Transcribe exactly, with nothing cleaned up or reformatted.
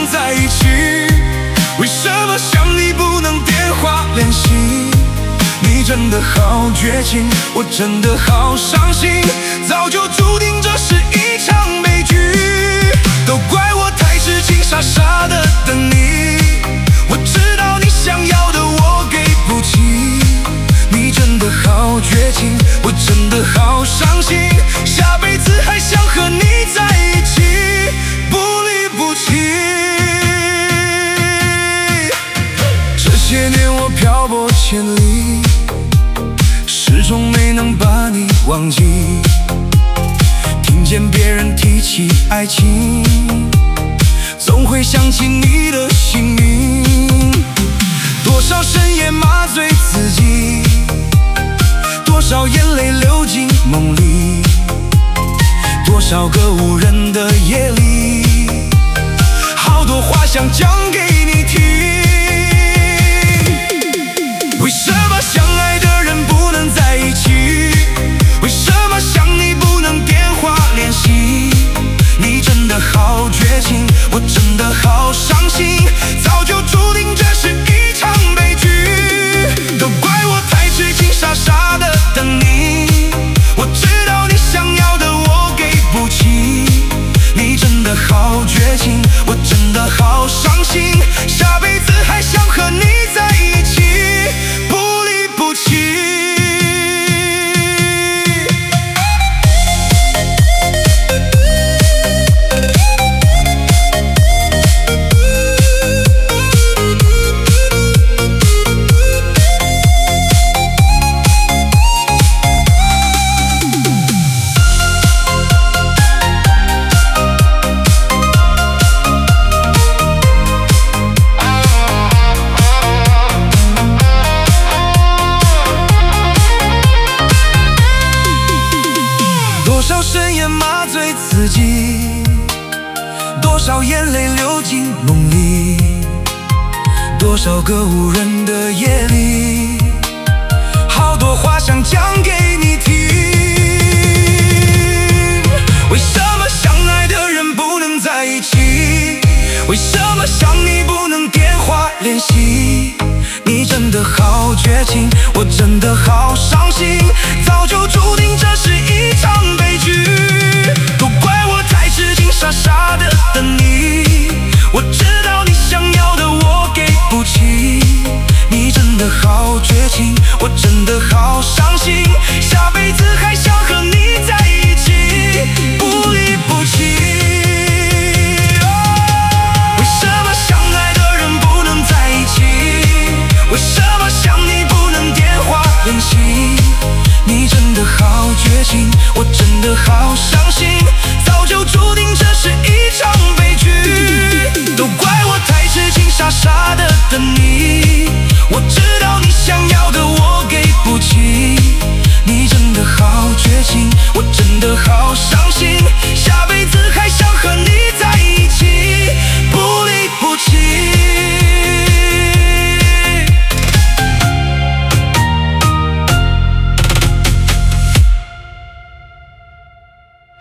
在一起？为什么想你不能电话联系？你真的好绝情，我真的好伤心，早就注定这是一场悲剧。都怪我太痴情，傻傻的等你。我知道你想要的我给不起，你真的好绝情，我真的好伤心，下辈子还想和你在一起，不离不弃。这些年我漂泊千里，始终没能把你忘记。听见别人提起爱情，总会想起你的姓名。多少深夜麻醉自己，多少眼泪流进梦里，多少个无人的夜里，好多话想讲给你听。为什么相爱的人不能在一起？为什么想你不能电话联系？你真的好绝情，我真的好伤心，早就注定这是一场悲剧。都怪我太痴情，傻傻的等你。我知道你想要的我给不起，你真的好绝情，我真的好伤心，下辈子还想和你在一起，不离不弃。多少深夜麻醉自己，多少眼泪流进梦里，多少个无人的夜里，好多话想讲给你听。为什么相爱的人不能在一起？为什么想你不能电话联系？你真的好绝情，我真的好伤心，早就注定这是一场悲剧。都怪我太痴情，傻傻的等你。我知道你想要的我给不起，你真的好绝情，我真的好伤心，下辈子还想和你在一起，不离不弃。为什么相爱的人不能在一起？为什么想你不能电话联系？你真的好绝情，我真的好伤心，早就注定这是一场悲剧。都怪我太痴情，傻傻的等你。我知道你想要的我给不起，你真的好绝情，我真的好伤心。